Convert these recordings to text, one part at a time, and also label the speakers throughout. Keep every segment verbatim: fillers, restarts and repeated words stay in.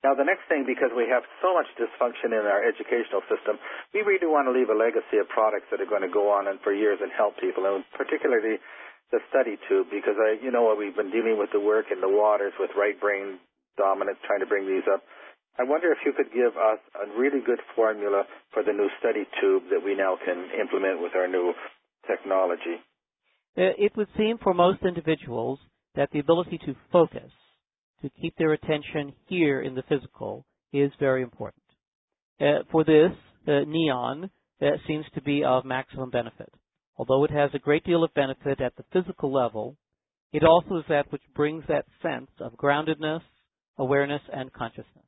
Speaker 1: Now, the next thing, because we have so much dysfunction in our educational system, we really want to leave a legacy of products that are going to go on and for years and help people, and particularly the study tube, because I, you know, we've been dealing with the work in the waters with right brain dominance, trying to bring these up. I wonder if you could give us a really good formula for the new study tube that we now can implement with our new technology.
Speaker 2: It would seem for most individuals that the ability to focus, to keep their attention here in the physical, is very important. Uh, for this, uh, neon uh, seems to be of maximum benefit. Although it has a great deal of benefit at the physical level, it also is that which brings that sense of groundedness, awareness, and consciousness.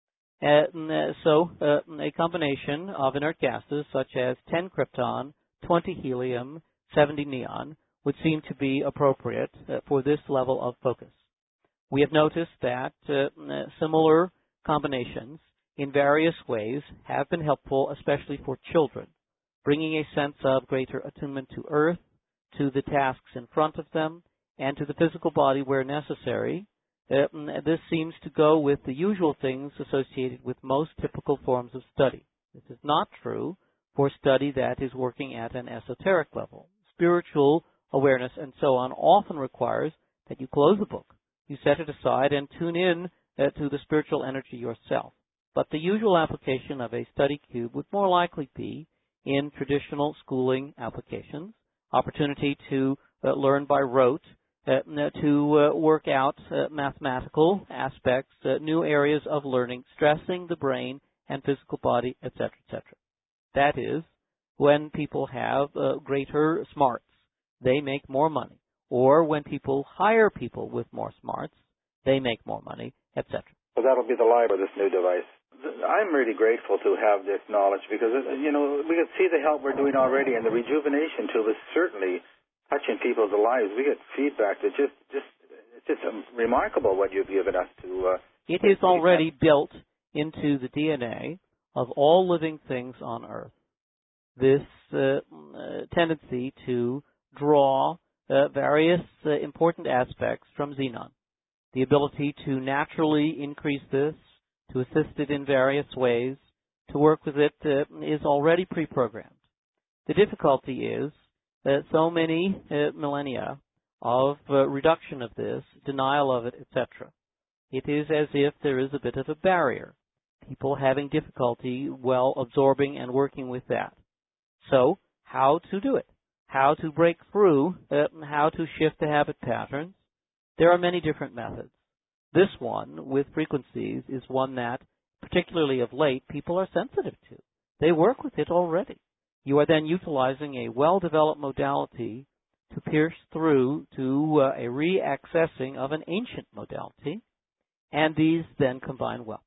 Speaker 2: Uh, so uh, a combination of inert gases such as ten krypton, twenty helium, seventy neon would seem to be appropriate uh, for this level of focus. We have noticed that uh, similar combinations in various ways have been helpful, especially for children, bringing a sense of greater attunement to earth, to the tasks in front of them, and to the physical body where necessary. Uh, this seems to go with the usual things associated with most typical forms of study. This is not true for study that is working at an esoteric level. Spiritual awareness and so on often requires that you close the book, you set it aside, and tune in uh, to the spiritual energy yourself. But the usual application of a study cube would more likely be in traditional schooling applications, opportunity to uh, learn by rote, uh, to uh, work out uh, mathematical aspects, uh, new areas of learning, stressing the brain and physical body, et cetera, et cetera. That is, when people have uh, greater smarts, they make more money. Or when people hire people with more smarts, they make more money, et cetera.
Speaker 1: Well, that'll be the lie of this new device. I'm really grateful to have this knowledge because, you know, we can see the help we're doing already, and the rejuvenation tube is certainly touching people's lives. We get feedback that just, just, it's just remarkable what you've given us to. Uh,
Speaker 2: it is already built into the D N A of all living things on Earth. This uh, tendency to draw Uh, various uh, important aspects from xenon. The ability to naturally increase this, to assist it in various ways, to work with it uh, is already pre-programmed. The difficulty is that so many uh, millennia of uh, reduction of this, denial of it, et cetera. It is as if there is a bit of a barrier, people having difficulty well absorbing and working with that. So, how to do it? How to break through, uh, how to shift the habit patterns. There are many different methods. This one, with frequencies, is one that, particularly of late, people are sensitive to. They work with it already. You are then utilizing a well-developed modality to pierce through to uh, a re-accessing of an ancient modality, and these then combine well.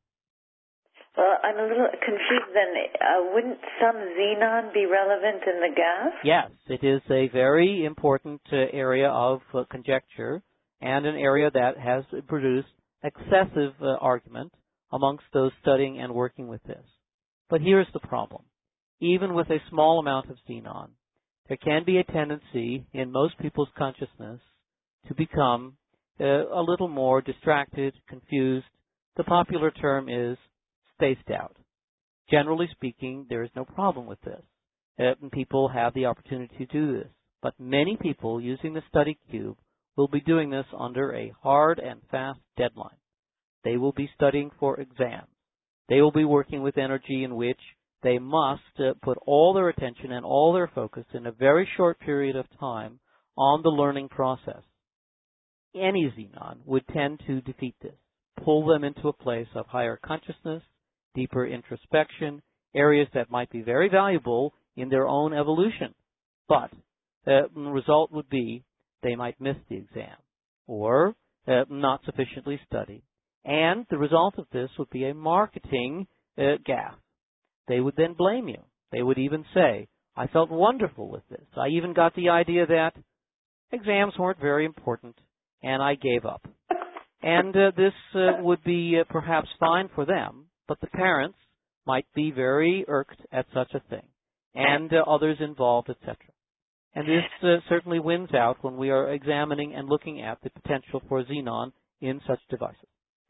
Speaker 3: Well, I'm a little confused then. Uh, wouldn't some xenon be relevant in the gas?
Speaker 2: Yes, it is a very important uh, area of uh, conjecture and an area that has produced excessive uh, argument amongst those studying and working with this. But here's the problem. Even with a small amount of xenon, there can be a tendency in most people's consciousness to become uh, a little more distracted, confused. The popular term is spaced out. Generally speaking, there is no problem with this. Uh, people have the opportunity to do this. But many people using the study cube will be doing this under a hard and fast deadline. They will be studying for exams. They will be working with energy in which they must uh, put all their attention and all their focus in a very short period of time on the learning process. Any xenon would tend to defeat this, pull them into a place of higher consciousness, deeper introspection, areas that might be very valuable in their own evolution. But uh, the result would be they might miss the exam or uh, not sufficiently study. And the result of this would be a marketing uh, gaffe. They would then blame you. They would even say, I felt wonderful with this. I even got the idea that exams weren't very important, and I gave up. And uh, this uh, would be uh, perhaps fine for them, but the parents might be very irked at such a thing, and uh, others involved, et cetera. And this uh, certainly wins out when we are examining and looking at the potential for xenon in such devices.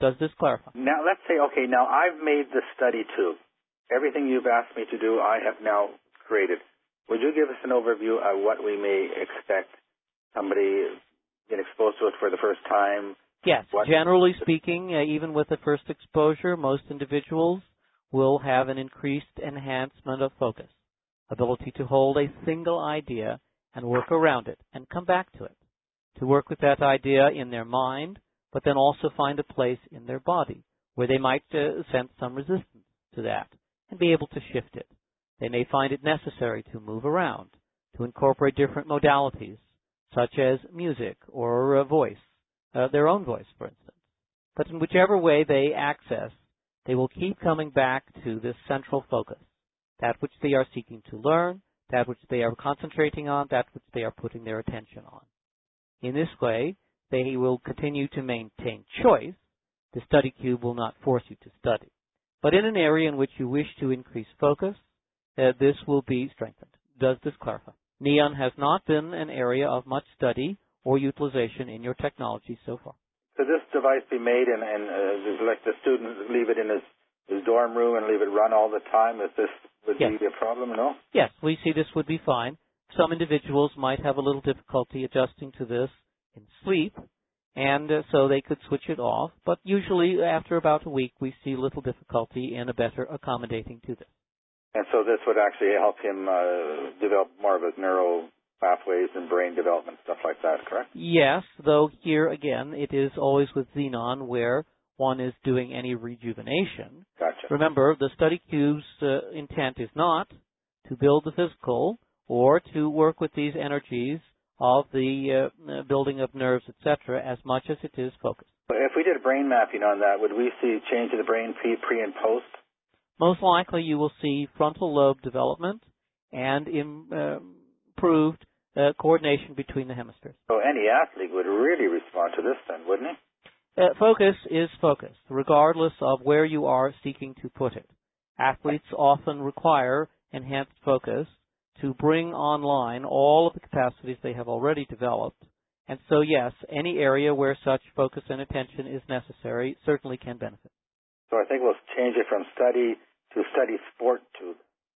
Speaker 2: Does this clarify?
Speaker 1: Now, let's say, okay, now I've made the study too. Everything you've asked me to do, I have now created. Would you give us an overview of what we may expect somebody get exposed to it for the first time?
Speaker 2: Yes.
Speaker 1: What?
Speaker 2: Generally speaking, uh, even with the first exposure, most individuals will have an increased enhancement of focus, ability to hold a single idea and work around it and come back to it, to work with that idea in their mind, but then also find a place in their body where they might uh, sense some resistance to that and be able to shift it. They may find it necessary to move around, to incorporate different modalities, such as music or a voice, uh, their own voice, for instance. But in whichever way they access, they will keep coming back to this central focus, that which they are seeking to learn, that which they are concentrating on, that which they are putting their attention on. In this way, they will continue to maintain choice. The study cube will not force you to study. But in an area in which you wish to increase focus, uh, this will be strengthened. Does this clarify? Neon has not been an area of much study or utilization in your technology so far.
Speaker 1: Could this device be made and, and uh, like the student leave it in his, his dorm room and leave it run all the time? Is this would
Speaker 2: Yes.
Speaker 1: be a problem, no?
Speaker 2: Yes, we see this would be fine. Some individuals might have a little difficulty adjusting to this in sleep, and uh, so they could switch it off. But usually after about a week, we see little difficulty in a better accommodating to this.
Speaker 1: And so this would actually help him uh, develop more of his neural pathways and brain development, stuff like that, correct?
Speaker 2: Yes, though here again, it is always with Xenon where one is doing any rejuvenation.
Speaker 1: Gotcha.
Speaker 2: Remember, the study cube's uh, intent is not to build the physical or to work with these energies of the uh, building of nerves, et cetera, as much as it is focused.
Speaker 1: But if we did brain mapping on that, would we see change in the brain pre, pre and post?
Speaker 2: Most likely you will see frontal lobe development and im, uh, improved uh, coordination between the hemispheres.
Speaker 1: So any athlete would really respond to this then, wouldn't he?
Speaker 2: Uh, focus is focus, regardless of where you are seeking to put it. Athletes often require enhanced focus to bring online all of the capacities they have already developed. And so, yes, any area where such focus and attention is necessary certainly can benefit.
Speaker 1: So I think we'll change it from study to study sport tube.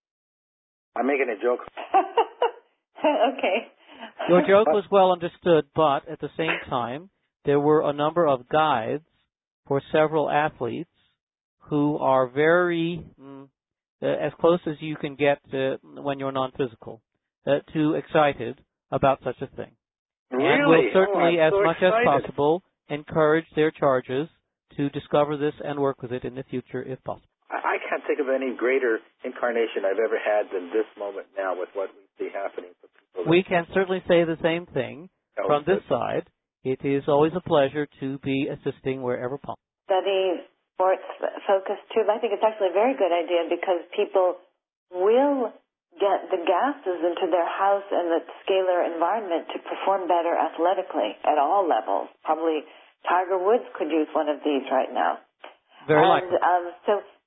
Speaker 1: I'm making a joke.
Speaker 3: Okay.
Speaker 2: Your joke was well understood, but at the same time, there were a number of guides for several athletes who are very, mm, uh, as close as you can get uh, when you're non-physical, uh, too excited about such a thing.
Speaker 1: Really?
Speaker 2: And will certainly,
Speaker 1: oh, I'm
Speaker 2: as
Speaker 1: so
Speaker 2: much
Speaker 1: excited.
Speaker 2: as possible, encourage their charges to discover this and work with it in the future if possible.
Speaker 1: I I can't think of any greater incarnation I've ever had than this moment now with what we see happening for people.
Speaker 2: We can certainly say the same thing
Speaker 1: That
Speaker 2: from
Speaker 1: was
Speaker 2: this side. It is always a pleasure to be assisting wherever possible.
Speaker 3: Study sports focus tube. I think it's actually a very good idea because people will get the gases into their house and the scalar environment to perform better athletically at all levels. Probably Tiger Woods could use one of these right now.
Speaker 2: Very
Speaker 3: and,
Speaker 2: likely.
Speaker 3: Um, so